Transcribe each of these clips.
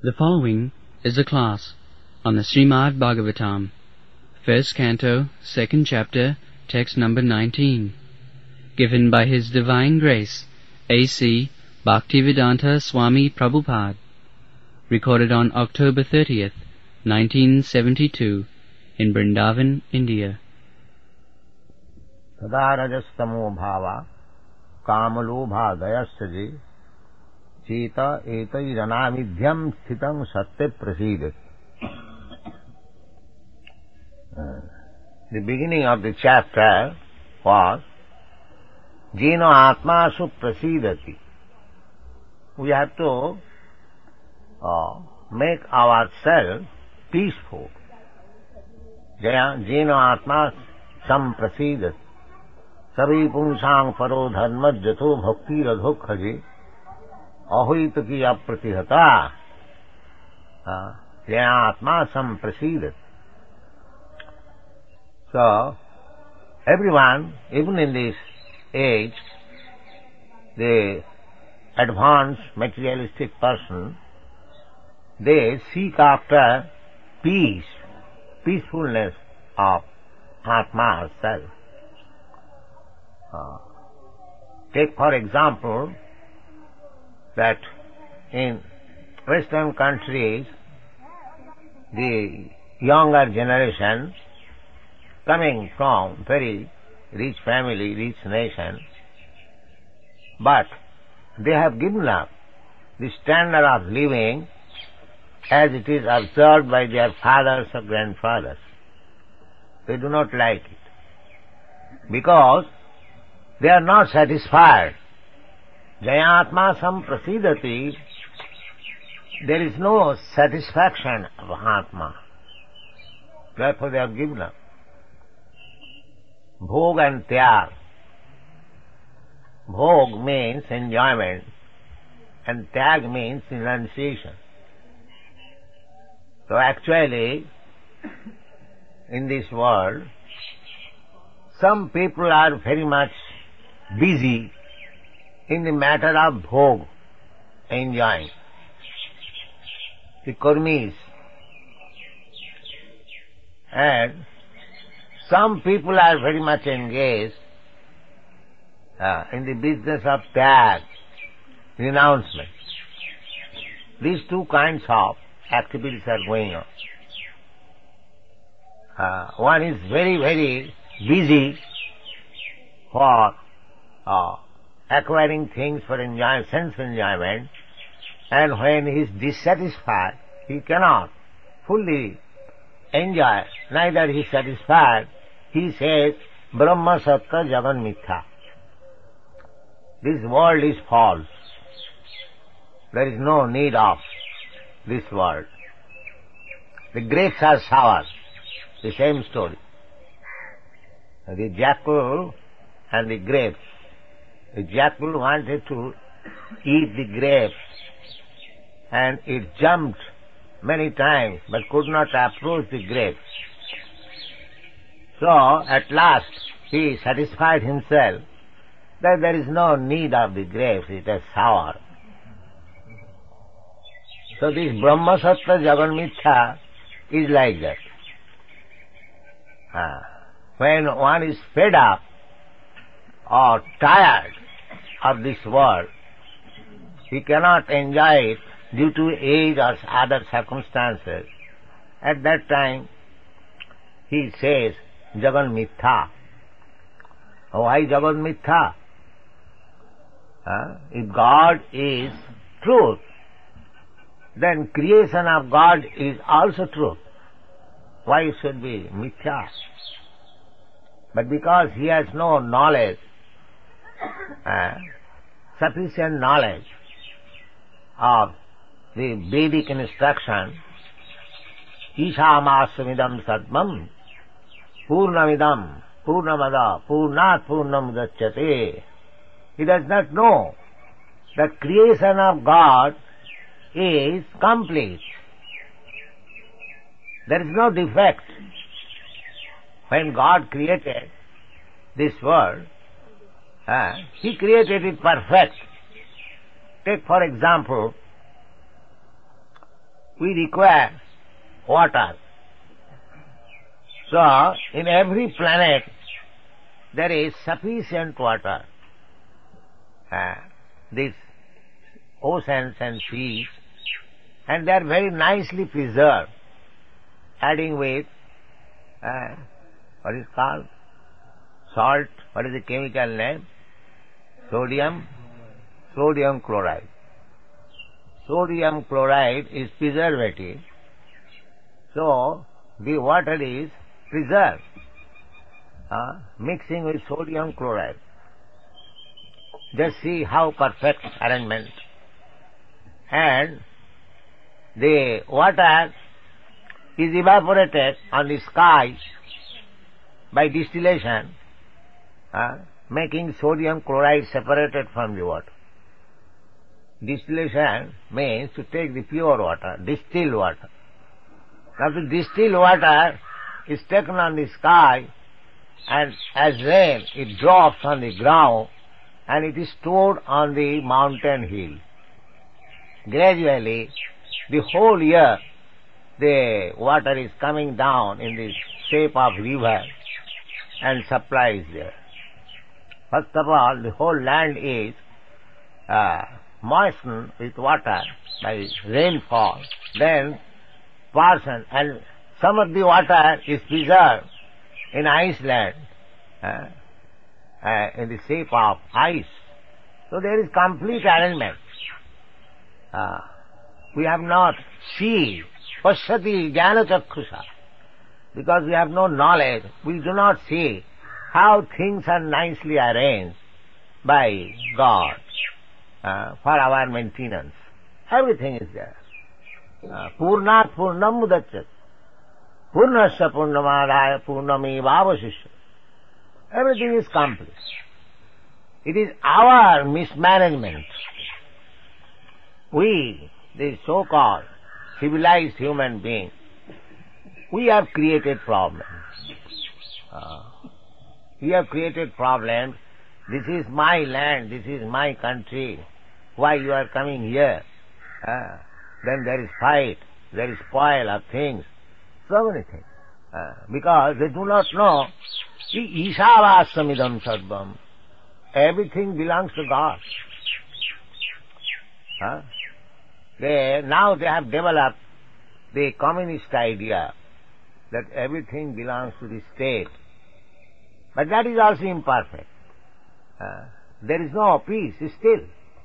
The following is a class on the Srimad Bhagavatam, first canto, second chapter, text number 19, given by His Divine Grace, A.C. Bhaktivedanta Swami Prabhupada, recorded on October 30th, 1972, in Vrindavan, India. तदा रजस्तमो भावा कामलोभादयश्च चेत एतैरनाविध्यं स्थितं सत्य प्रसीदति. The beginning of the chapter was Jeno Atmasu Prasidati. We have to make ourselves peaceful. Jeno Atma Samprasidati. सभी पुंसांग परो धर्म जथो भक्ति रधो खजे अहित की अप्रतिहता आत्मा संप्रसीद. So everyone, even in this age, the advanced materialistic person, they seek after peace, peacefulness of Atma self. Take for example that in Western countries the younger generation coming from very rich family, rich nation, but they have given up the standard of living as it is observed by their fathers or grandfathers. They do not like it because they are not satisfied. Jayatma samprasidati, there is no satisfaction of Atma. Therefore they have given up. Bhog and tyag. Bhog means enjoyment and tyag means renunciation. So actually, in this world, some people are very much busy in the matter of bhog, enjoying. The karmis. And some people are very much engaged in the business of tyag, renouncement. These two kinds of activities are going on. One is very, very busy for acquiring things for enjoyment, sense enjoyment, and when he is dissatisfied, he cannot fully enjoy, neither he is satisfied, he says, Brahma Satta Jagan Mithya. This world is false. There is no need of this world. The grapes are sour. The same story. The jackal and the grapes. The jackal wanted to eat the grapes and it jumped many times but could not approach the grapes. So at last he satisfied himself that there is no need of the grapes, it is sour. So this Brahma Sattva Jagan Mithya is like that. When one is fed up or tired of this world, he cannot enjoy it due to age or other circumstances. At that time, he says, Jagan Mithya. Why Jagan Mithya? If God is truth, then creation of God is also truth. Why it should be Mithya? But because he has no knowledge, sufficient knowledge of the Vedic instruction, Ishamasumidam Satmam Purnamidam Purnamada Purnat Purnam Dachyate. He does not know that creation of God is complete. There is no defect. When God created this world, He created it perfect. Take for example, we require water. So, in every planet there is sufficient water. These oceans and seas, and they are very nicely preserved, adding with what is called salt. What is the chemical name? Sodium chloride. Sodium chloride is preservative, so the water is preserved, mixing with sodium chloride. Just see how perfect arrangement. And the water is evaporated on the sky by distillation, making sodium chloride separated from the water. Distillation means to take the pure water, distilled water. Now the distilled water is taken on the sky, and as rain it drops on the ground and it is stored on the mountain hill. Gradually, the whole year the water is coming down in the shape of river and supplies there. First of all, the whole land is moistened with water by rainfall, then portion, and some of the water is preserved in Iceland in the shape of ice. So there is complete arrangement. We have not seen pashyati jnana chakshusa. Because we have no knowledge, we do not see how things are nicely arranged by God for our maintenance. Everything is there. Purnat purnam mudachyat. Purnasya purnamadaya purnamevavasishyat. Everything is complete. It is our mismanagement. We, the so-called civilized human beings, we have created problems. We have created problems. This is my land, this is my country. Why you are coming here? Then there is fight, there is spoil of things, so many things. Because they do not know, Ishavassamidam sarvam. Everything belongs to God. Now they have developed the communist idea that everything belongs to the state. But that is also imperfect. There is no peace still.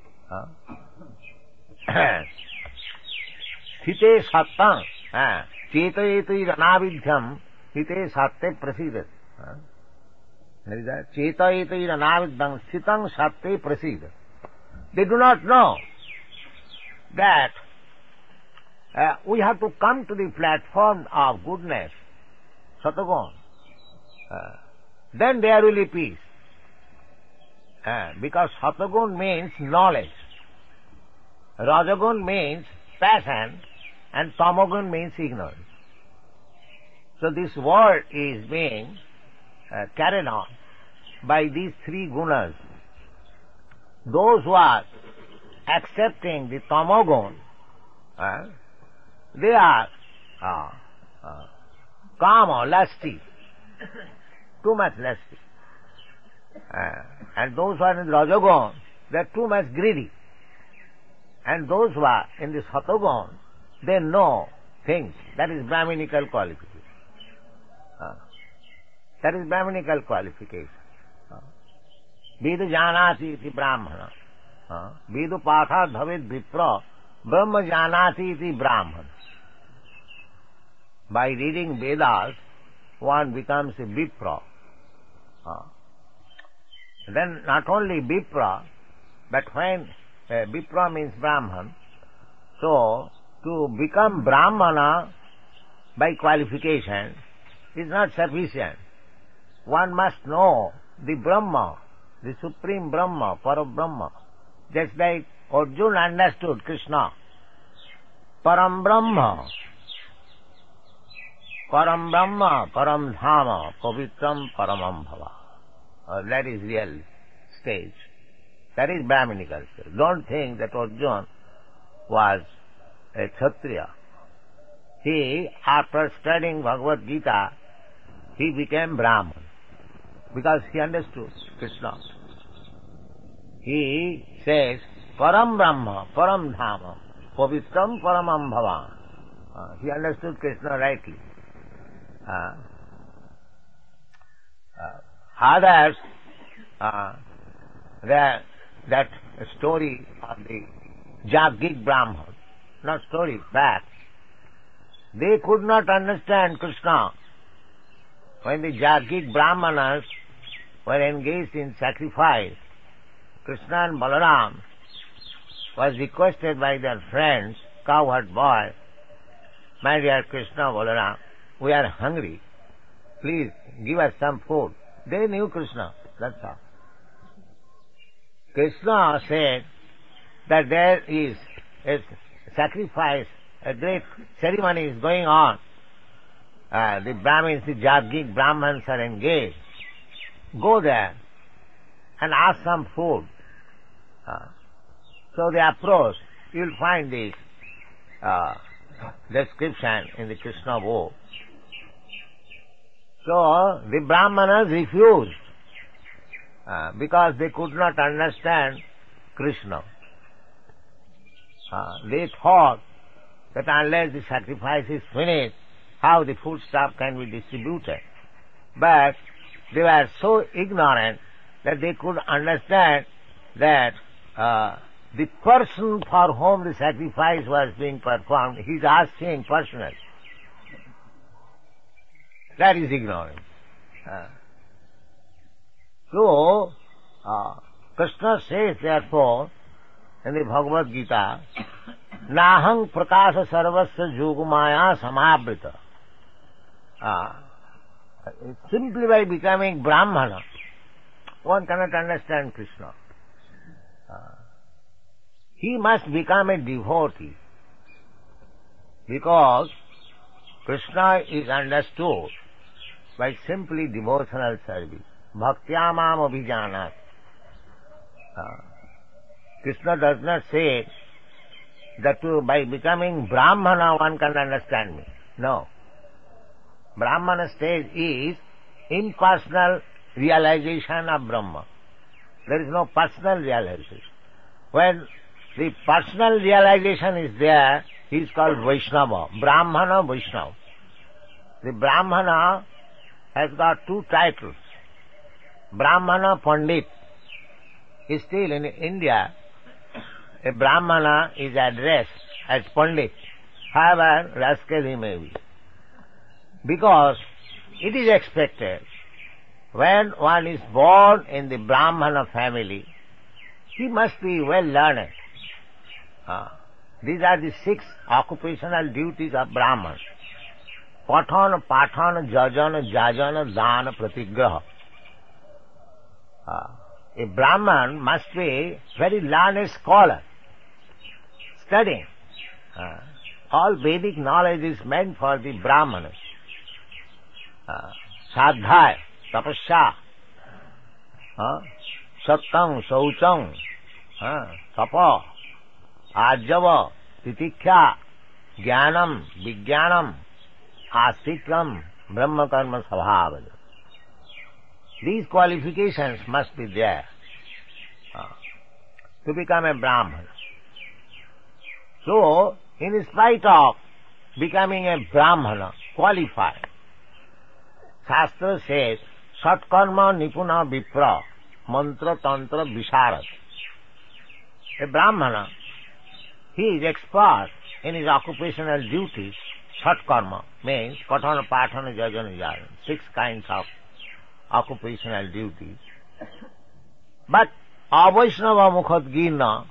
Sthite sattam chetayeti ranavidhyam sthite satte prasidat. There is that. Chetayeti ranavidhyam sthitang satte prasidat. They do not know that we have to come to the platform of goodness, Satagun. Then there will be peace. Because Satagun means knowledge, Rajagun means passion, and Tamagun means ignorance. So this world is being carried on by these three gunas. Those who are accepting the Tamagun, they are kama, lusty, too much lusty. And those who are in the Rajagun, they are too much greedy. And those who are in the Satagun, they know things. That is Brahminical qualification. That is Brahminical qualification. Vedu janati iti brahmana. Vedu patha dhavid vipra. Brahma janati iti brahmana. By reading Vedas, one becomes a Vipra. Then not only Vipra, but when Vipra means Brahman, so to become Brahmana by qualification is not sufficient. One must know the Brahma, the Supreme Brahma, Parabrahma. Just like Arjuna understood Krishna. Param Brahma, Param Brahma, Param Dhama, Pavitram Paramam Bhava. That is real stage. That is Brahminical stage. Don't think that Arjuna was a Kshatriya he, after studying Bhagavad Gita, he became Brahman, because he understood Krishna. He says, Param Brahma, Param Dhama, Pavitram Paramam Bhavan. He understood Krishna rightly. Others, that story of the Jagik Brahman, not story, fact, they could not understand Krishna. When the Jagik Brahmanas were engaged in sacrifice, Krishna and Balaram was requested by their friends, cowherd boy, my dear Krishna, Balaram, we are hungry. Please give us some food. They knew Krishna, that's all. Krishna said that there is a sacrifice, a great ceremony is going on. The Brahmins, the Jagik Brahmans are engaged. Go there and ask some food. So they approached. You will find this description in the Krishna book. So the Brahmanas refused because they could not understand Krishna. They thought that unless the sacrifice is finished, how the food stuff can be distributed. But they were so ignorant that they could understand that the person for whom the sacrifice was being performed, he is asking personally. That is ignorance. So, Krishna says therefore in the Bhagavad Gita, Nahang prakasha sarvasya yogumaya samavrita. Simply by becoming Brahmana, one cannot understand Krishna. He must become a devotee, because Krishna is understood by simply devotional service. Bhaktyamam abhijanat. Krishna does not say that by becoming Brahmana one can understand me. No. Brahmana stage is impersonal realization of Brahma. There is no personal realization. When the personal realization is there, he is called Vaishnava. Brahmana, Vaishnava. The Brahmana has got two titles. Brahmana Pandit. Still in India, a Brahmana is addressed as Pandit, however rascal he may be. Because it is expected, when one is born in the Brahmana family, he must be well learned. These are the 6 occupational duties of Brahman. Pathana, Pathana, Jajana, Jajana, Dana, Pratigraha. A Brahman must be very learned scholar, studying. All Vedic knowledge is meant for the Brahmanas. Sadhya, Tapasya, Satyam, Saucham, Tapa, Ajava, Titiksha, Jnanam, Vijnanam, Astikram, Brahma Karma Svabhava. These qualifications must be there to become a Brahman. So, in spite of becoming a Brahmana, qualified, Shastra says, Satkarma Nipuna Vipra, Mantra Tantra Visharad. A Brahmana, he is expert in his occupational duties. Satkarma means Pathana, Pathana, Jajana, Jajana. 6 kinds of occupational duties. But Avaishnava Mukhadgina,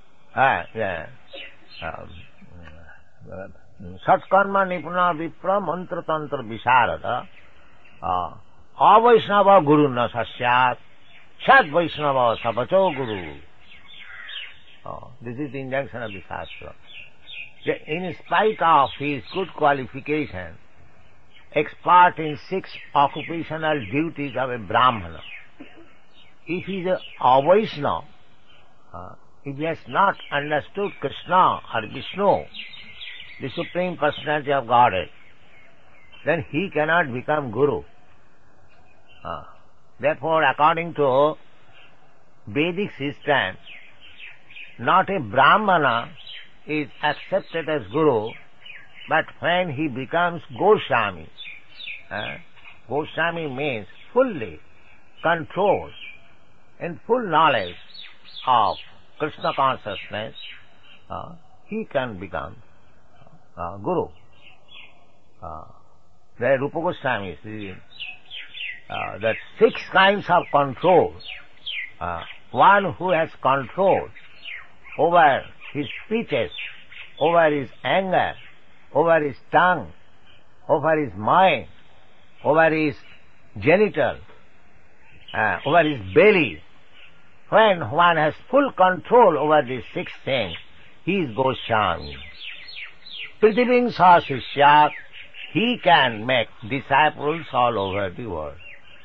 Satkarma Nipuna Vipra Mantra Tantra Visharada, Avaishnava Guru na sasyat, Sat Vaishnava Sapacho Guru. This is the injunction of the Shastra. In spite of his good qualification, expert in 6 occupational duties of a Brahmana, if he is a Vaishnava, if he has not understood Krishna or Vishnu, the Supreme Personality of Godhead, then he cannot become Guru. Therefore, according to Vedic system, not a Brahmana is accepted as Guru, but when he becomes Goswami. Goswami means fully controlled and full knowledge of Krishna consciousness, he can become Guru. There Rupa Goswami says that 6 kinds of control. One who has control over his speeches, over his anger, over his tongue, over his mind, over his genital, over his belly. When one has full control over these 6 things, he is Goswami. Pritibing sa sishyat, he can make disciples all over the world.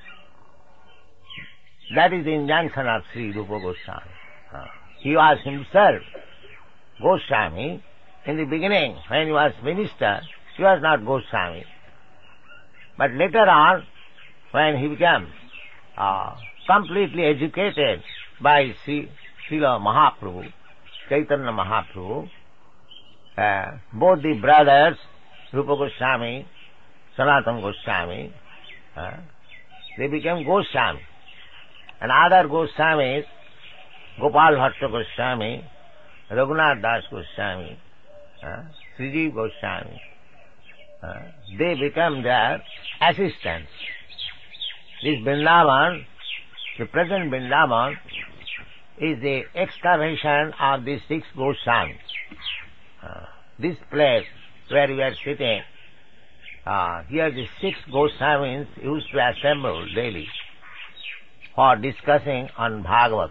That is the injunction of Sri Rupa Goswami. He was himself Goswami. In the beginning, when he was minister, he was not Goswami. But later on, when he became completely educated by Srila Mahaprabhu, Chaitanya Mahaprabhu, both the brothers, Rupa Goswami, Sanatana Goswami, they became Goswami. And other Goswamis, Gopal Bhatta Goswami, Raghunath Das Goswami, Srijiv Goswami, they become their assistants. This Vrindavan, the present Vrindavan, is the excavation of these 6 Goswamis. This place where we are sitting, here the 6 Goswamis used to assemble daily for discussing on Bhagavad.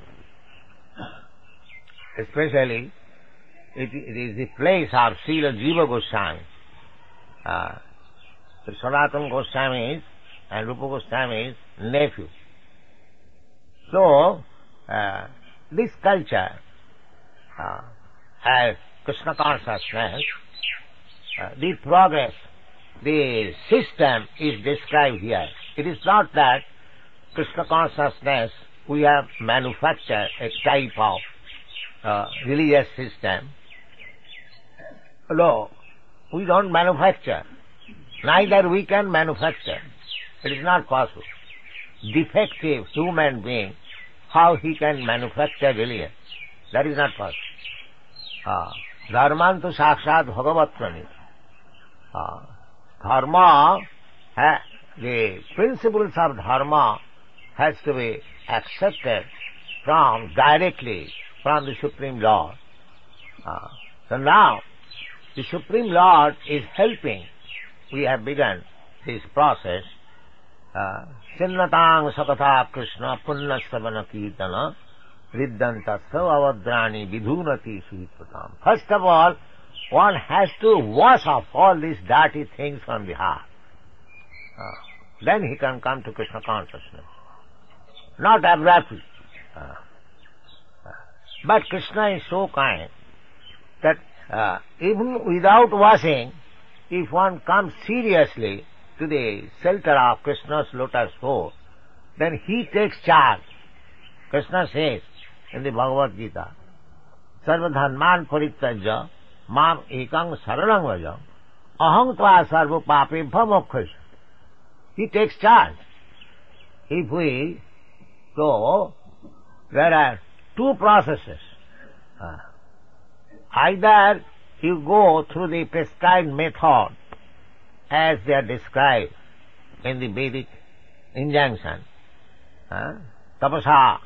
Especially, it is the place of Srila Jiva Goswami. Sanatana Goswami and Rupa Goswami's nephew. So, this culture has Krishna consciousness, the progress, the system is described here. It is not that Krishna consciousness, we have manufactured a type of religious system. No, we don't manufacture. Neither we can manufacture. It is not possible. Defective human being, how he can manufacture religion? That is not possible. Dharmantu sakshat bhagavatprani. Dharma, the principles of dharma has to be accepted directly from the Supreme Lord. So now, the Supreme Lord is helping. We have begun this process. Chinnatang sakatha Krishna punna savana kirtana riddanta savavadrani vidhunati suhipratam. First of all, one has to wash off all these dirty things from the heart. Then he can come to Krishna consciousness. Not abruptly. But Krishna is so kind that even without washing, if one comes seriously to the shelter of Krishna's lotus foot, then he takes charge. Krishna says in the Bhagavad Gita, Sarvadharman parityajya mam ekang saranam vajam aham tva sarva papebhya moksha. He takes charge. If we go, there are 2 processes. Either you go through the prescribed method as they are described in the Vedic injunction. Tapasa,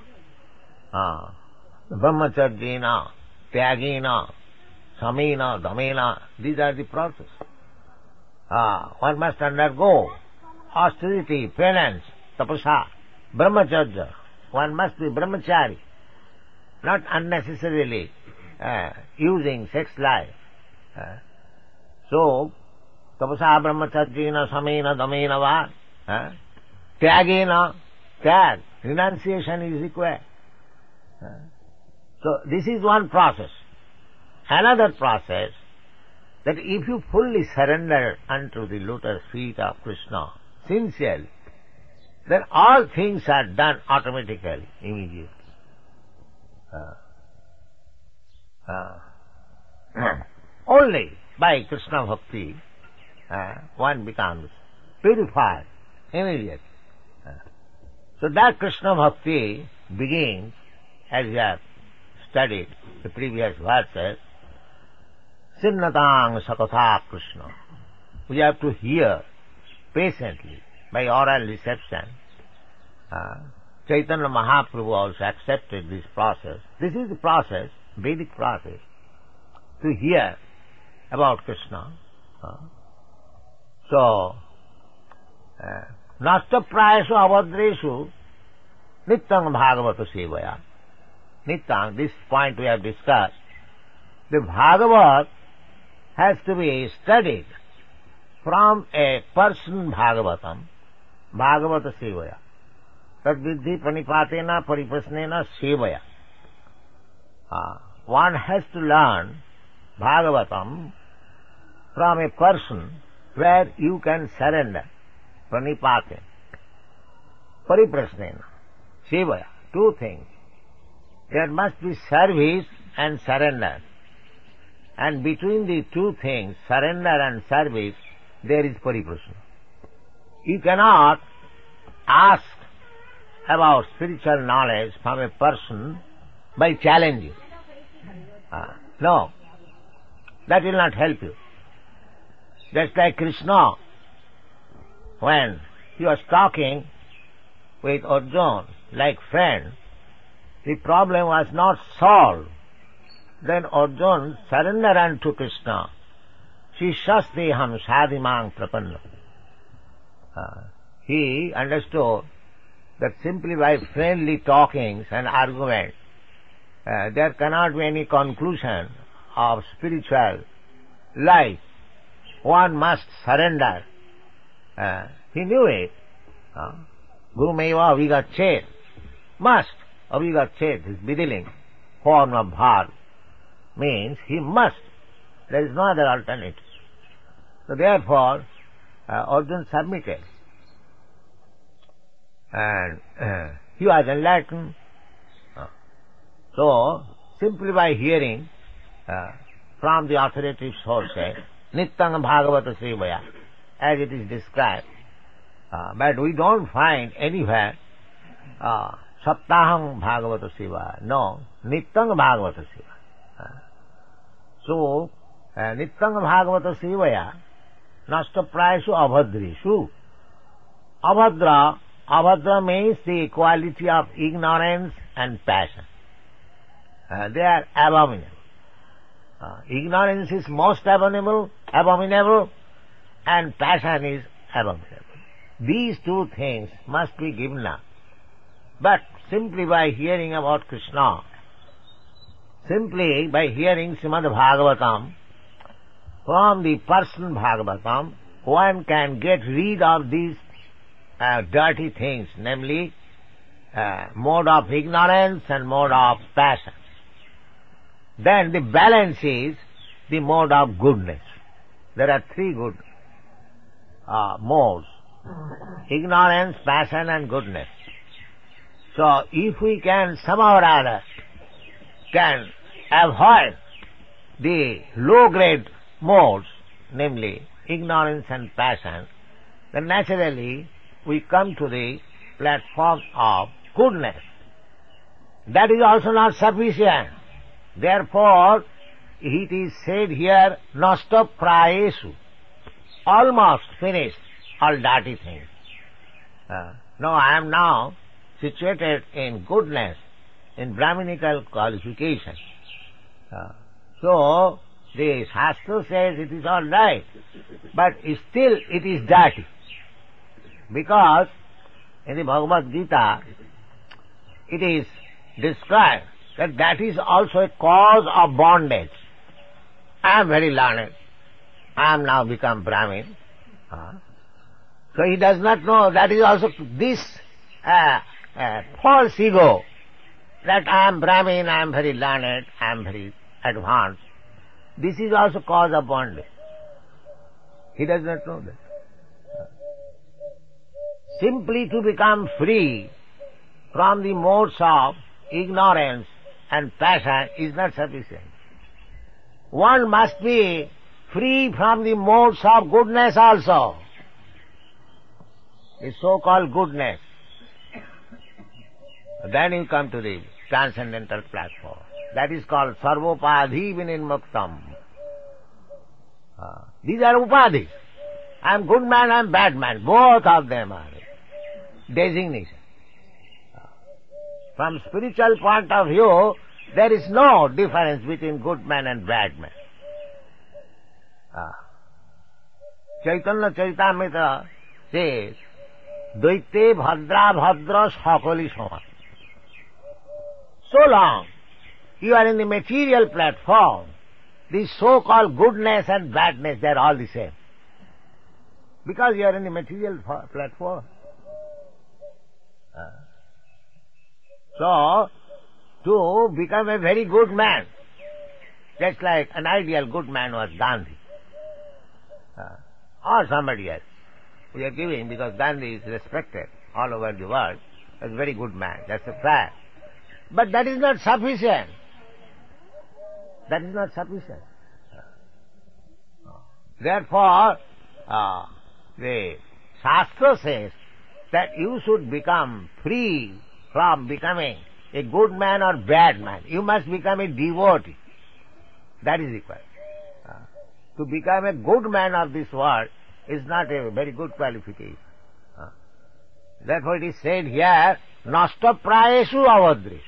brahmacharjena, tyagena, samena, damena. These are the processes. One must undergo austerity, penance, tapasa, brahmacharya. One must be brahmachari, not unnecessarily using sex life. So, tapasa brahmacharjena samena damena va, tyagena, tyag, renunciation is required. So, this is one process. Another process that if you fully surrender unto the lotus feet of Krishna, sincerely, then all things are done automatically, immediately. Only by Krishna Bhakti one becomes purified immediately. So that Krishna Bhakti begins, as we have studied the previous verses, Sinnatang Sakatha Krishna. We have to hear patiently by oral reception. Chaitanya Mahaprabhu also accepted this process. This is the process, Vedic process, to hear about Krishna. So, Nasta Prayashu Avadreshu Nityang Bhagavata Sevaya. Nityang, this point we have discussed. The Bhagavat has to be studied from a person Bhagavatam, Bhagavata Sevaya. Tad viddhi pranipatena pariprasnena sevaya. One has to learn Bhagavatam from a person where you can surrender. Pranipate, pariprasnena, sevaya. Two things. There must be service and surrender. And between the two things, surrender and service, there is pariprasna. You cannot ask about spiritual knowledge from a person by challenging. No, that will not help you. Just like Krishna, when he was talking with Arjuna like friend, the problem was not solved. Then Arjuna surrendered unto Krishna. Shishasteham sadhimang prapanna. He understood that simply by friendly talkings and arguments, there cannot be any conclusion of spiritual life. One must surrender. He knew it. Gurumeva avigachet. Must. Avigachet is Vidiling, form of bhar. Means he must. There is no other alternative. So therefore, Arjuna submitted. And he was enlightened. So, simply by hearing from the authoritative sources, Nityang Bhagavata Sevaya, as it is described. But we don't find anywhere Saptaham Bhagavata Sevaya. No, Nityang Bhagavata Sevaya. So, Nityang Bhagavata Sevaya, Nasta Prayashu Abhadreshu. Abhadra means the quality of ignorance and passion. They are abominable. Ignorance is most abominable, and passion is abominable. These two things must be given up. But simply by hearing about Krishna, simply by hearing Srimad Bhagavatam, from the person Bhagavatam, one can get rid of these dirty things, namely mode of ignorance and mode of passion. Then the balance is the mode of goodness. There are three good modes: ignorance, passion and goodness. So if we can somehow or other can avoid the low-grade modes, namely ignorance and passion, then naturally we come to the platform of goodness. That is also not sufficient. Therefore, it is said here, Nasta Prayeshu, almost finished all dirty things. No, I am now situated in goodness, in Brahminical qualification. So, the Shastra says it is all right, but still it is dirty. Because in the Bhagavad Gita, it is described that is also a cause of bondage. I am very learned. I am now become Brahmin. So he does not know that is also this false ego, that I am Brahmin, I am very learned, I am very advanced. this is also cause of bondage. He does not know that. Simply to become free from the modes of ignorance and passion is not sufficient. One must be free from the modes of goodness also, the so-called goodness. Then you come to the transcendental platform. That is called sarvopadhi vinimuktam. These are upadhis. I am good man, I am bad man. Both of them are designation. From spiritual point of view, there is no difference between good man and bad man. Chaitanya Charitamrita says, Dvaite bhadra bhadra sakali sama. So long you are in the material platform, the so-called goodness and badness, they are all the same. Because you are in the material platform. So, to become a very good man, just like an ideal good man was Gandhi, or somebody else. We are giving because Gandhi is respected all over the world as a very good man. That's a fact. But that is not sufficient. That is not sufficient. Therefore, the Shastra says that you should become free from becoming a good man or bad man. You must become a devotee. That is required. To become a good man of this world is not a very good qualification. Therefore it is said here, nasta prayeshu avadrish.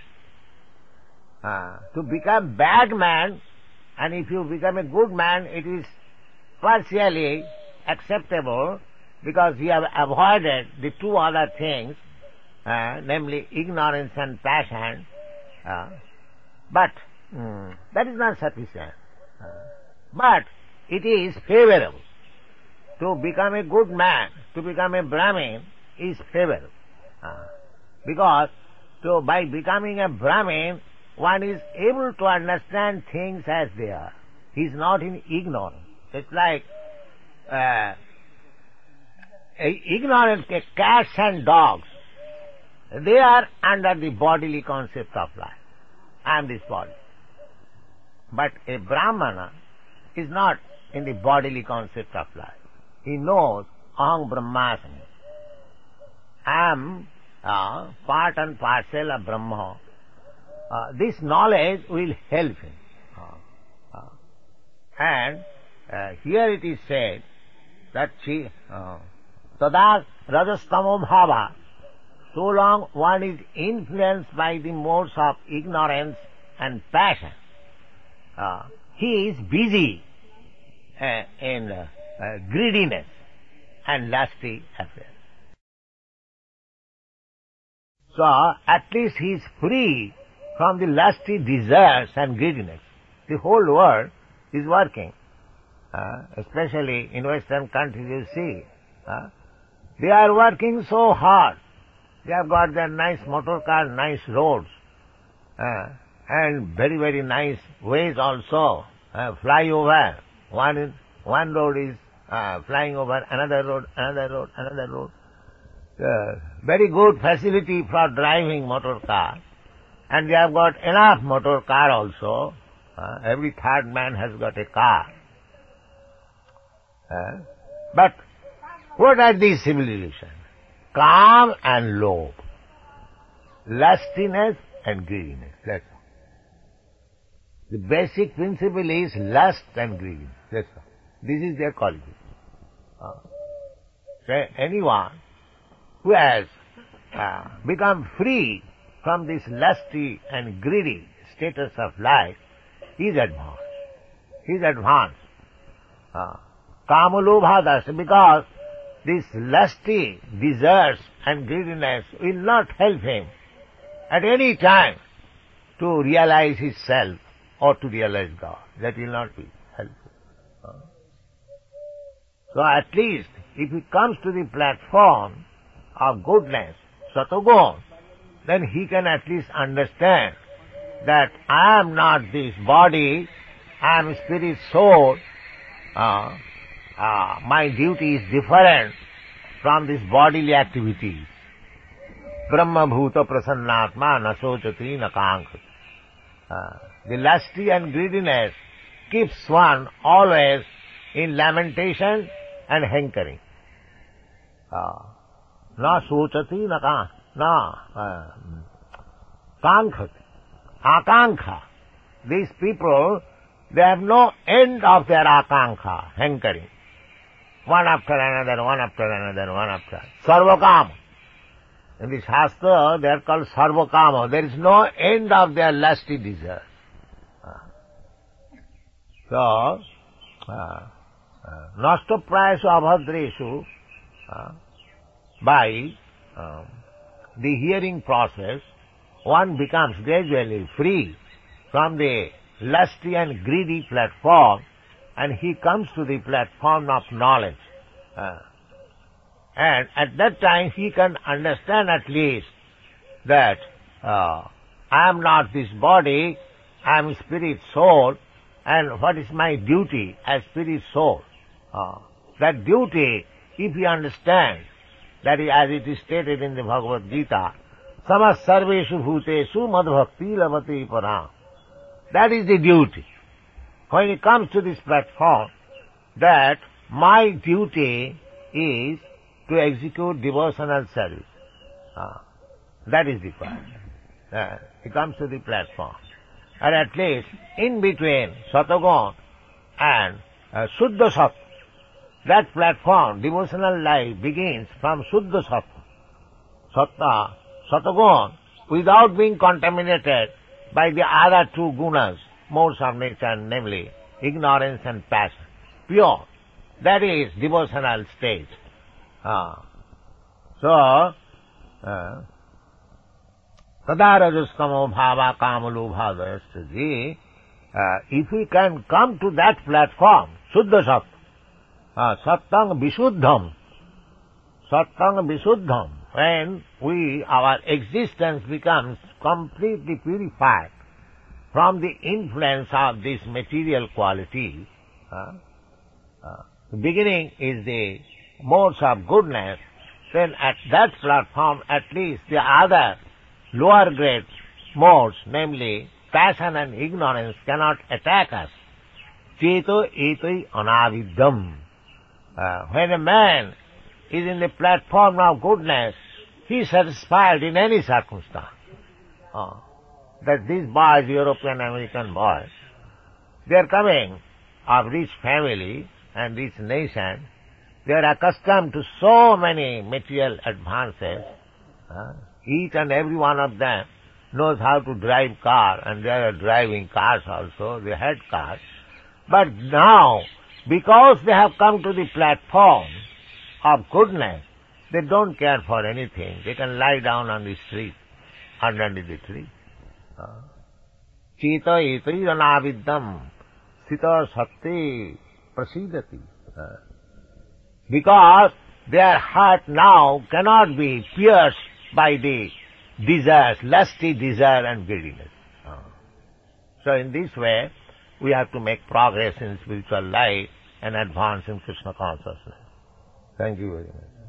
To become bad man, and if you become a good man, it is partially acceptable because you have avoided the two other things, namely ignorance and passion. But that is not sufficient. But it is favorable. To become a good man, to become a Brahmin is favorable. Because by becoming a Brahmin, one is able to understand things as they are. He is not in ignorance. It's like ignorant cats and dogs. They are under the bodily concept of life. I am this body. But a Brahmana is not in the bodily concept of life. He knows aham brahmasmi. I am part and parcel of Brahma. This knowledge will help him. And here it is said that tada rajastamo bhava, so long one is influenced by the modes of ignorance and passion, he is busy in greediness and lusty affairs. So at least he is free from the lusty desires and greediness. The whole world is working, especially in Western countries you see. They are working so hard. They have got their nice motor car, nice roads, and very, very nice ways also. Flyover. One road is flying over another road, another road, another road. Very good facility for driving motor car. And they have got enough motor car also. Every third man has got a car. But what are these civilizations? Calm and low. Lustiness and greediness. That's all. The basic principle is lust and greediness. That's all. This is their quality. So anyone who has become free from this lusty and greedy status of life is advanced. He is advanced. Kamalobhadas, because this lusty desires and greediness will not help him at any time to realize his self or to realize God. That will not be helpful. So at least if he comes to the platform of goodness, Satogun, then he can at least understand that I am not this body, I am spirit soul, my duty is different from this bodily activities. Brahma bhuta prasannatma na sochati na kankhati. The lusty and greediness keeps one always in lamentation and hankering. Na sochati na kankhati. Akankha. These people, they have no end of their akankha, hankering. One after another, one after another, one after another. Sarvakama. In the Shastra, they are called Sarvakama. There is no end of their lusty desire. So, Nashtaprayasu abhadreshu, by the hearing process, one becomes gradually free from the lusty and greedy platform, and he comes to the platform of knowledge. And at that time he can understand at least that I am not this body, I am spirit soul, and what is my duty as spirit soul. That duty, if he understands, that is as it is stated in the Bhagavad Gita, samas sarveshu bhutesu madbhakti lavati param. That is the duty. When he comes to this platform, that my duty is to execute devotional service. That is the point. He comes to the platform. And at least in between Satagun and Suddha Sattva, that platform, devotional life begins from Suddha Sattva, Satagun, without being contaminated by the other two gunas, modes of nature, namely ignorance and passion. Pure. That is devotional stage. So, Tadarajastamo bhava kamalu bhavayastaji, if we can come to that platform, Suddha Sattva, Sattang Visuddham, when our existence becomes completely purified from the influence of this material quality, the beginning is the modes of goodness, then at that platform at least the other lower grade modes, namely passion and ignorance, cannot attack us. Cheto etoi anaviddham. When a man is in the platform of goodness, he is satisfied in any circumstance. That these boys, European American boys, they are coming of rich family and rich nation, they are accustomed to so many material advances. Each and every one of them knows how to drive car, and they are driving cars also, they had cars. But now, because they have come to the platform of goodness, they don't care for anything. They can lie down on the street, underneath the tree. Chita etri ranaviddham sita satti prasidati. Because their heart now cannot be pierced by the desires, lusty desire and greediness. So in this way, we have to make progress in spiritual life and advance in Krishna consciousness. Thank you very much.